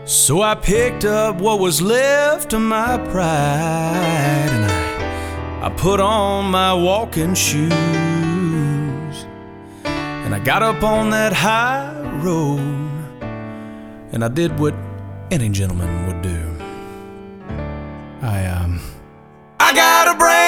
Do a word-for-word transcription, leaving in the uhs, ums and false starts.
So I picked up what was left of my pride, and I, I put on my walking shoes, and I got up on that high road, and I did what any gentleman would do. I, um, I got a brand